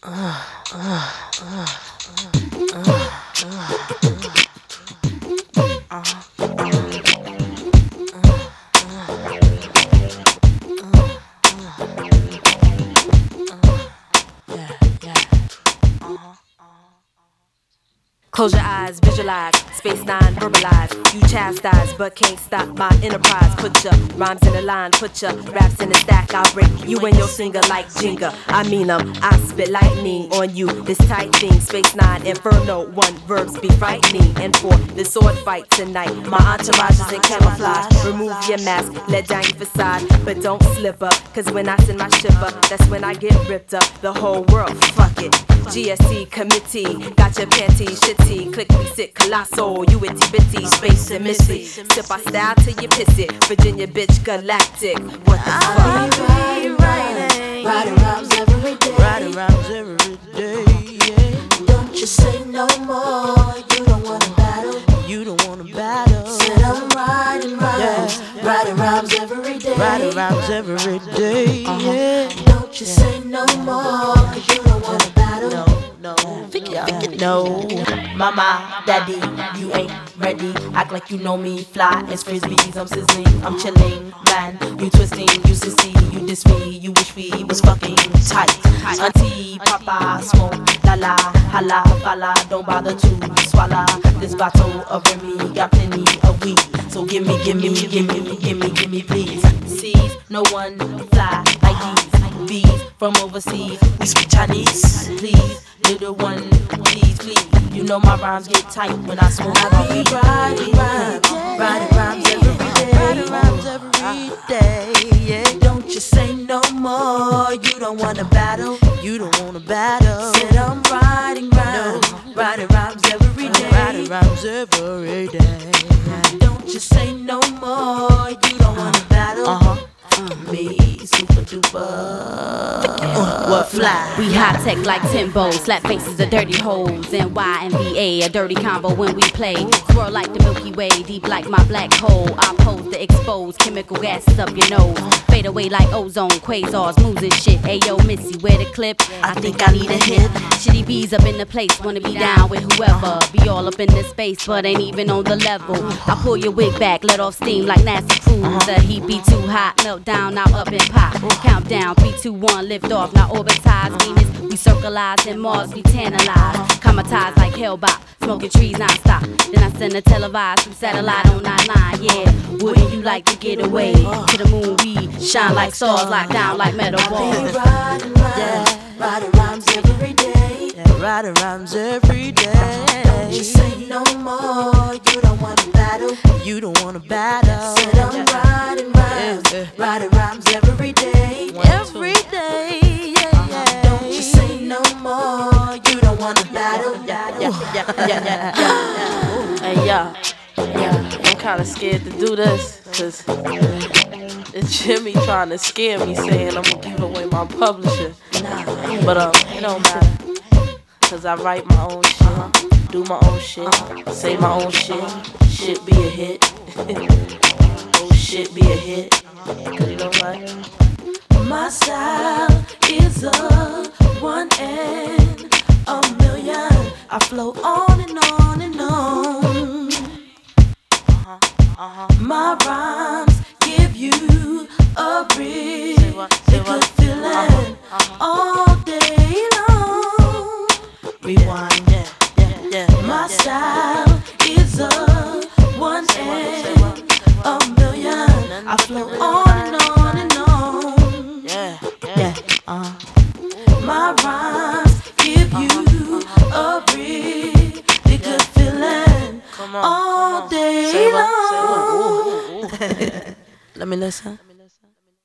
Close your eyes, visualize, space nine, verbalize. You chastise, but can't stop my enterprise. Put your rhymes in a line, put your raps in a stack. I'll break you and your singer like Jenga. I mean I spit lightning on you. This tight thing, space nine, inferno, one verbs be frightening. And for the sword fight tonight, my entourage is in camouflage. Remove your mask, let down your facade, but don't slip up. Cause when I send my ship up, that's when I get ripped up. The whole world, fuck it. GSC committee, got your panties shitty. Click me sit colossal, you itty bitty, space and missy. Sip our style till you piss it. Virginia bitch galactic. What the fuck? Writing rhymes every day. Writing rhymes every day. Yeah. Don't you say no more. You don't wanna battle. You don't wanna battle. Said I'm writing rhymes. Yeah. Writing rhymes every day. Writing rhymes every day. Yeah. Don't you say no more. Cause you don't wanna battle. No, mama, daddy, you ain't ready. Act like you know me, fly as frisbees. I'm sizzling, I'm chilling, man. You twisting, you sissy, you diss me, you wish we was fucking tight. Auntie, papa, smoke, la la, holla, falla. Don't bother to swallow this bottle of Remy. Got plenty of weed, so give me, please. Sees no one fly like these. Bees from overseas, we speak Chinese. Please, little one, please. You know my rhymes get tight when I smoke. I be writing rhymes every day. Writing rhymes every day. Yeah. Don't you say no more. You don't wanna battle. You don't wanna battle. Said I'm writing rhymes. Writing rhymes every day. Writing rhymes every day. Don't you say no more. You don't wanna battle. Me, super duper. What fly? We high tech like Timbo, slap faces of dirty hoes, and YNVA, a dirty combo when we play. Swirl like the Milky Way, deep like my black hole. I pose to expose chemical gases up your nose. Fade away like ozone, quasars, moves and shit. Ayo, Missy, where the clip? I think I need a hit. Shitty bees up in the place, wanna be down with whoever. Be all up in the space, but ain't even on the level. I pull your wig back, let off steam like NASA Cruise. The heat be too hot, melt down, now up and pop. Countdown, 3, 2, 1, lift off, now orbitize. Venus, we circleize, and Mars we tantalize. Comatized like Hellbop, smoking trees non-stop. Then I send a televised through satellite on 99, yeah. Wouldn't you like to get away to the moon? We shine like stars, locked down like metal balls. Writing rhymes every day. Yeah, writing rhymes every day. Don't you say no more. You don't wanna battle. You don't wanna battle. Said I'm writing rhymes. Writing rhymes every day. Every day. Yeah. Don't you say no more. You don't wanna battle. Hey, I'm kinda scared to do this, cause it's Jimmy trying to scare me, saying I'm gonna give away my publisher. But it don't matter, cause I write my own shit, do my own shit, say my own shit. Shit be a hit. Oh shit be a hit. Cause you know what? My style is a one in a million. I flow on and on and on. My rhymes give you a real good feeling all day long. Rewind, yeah. My style is a one in a million. I flow on and on and on. Yeah. My rhymes give you a really good feeling all day long. Let me listen.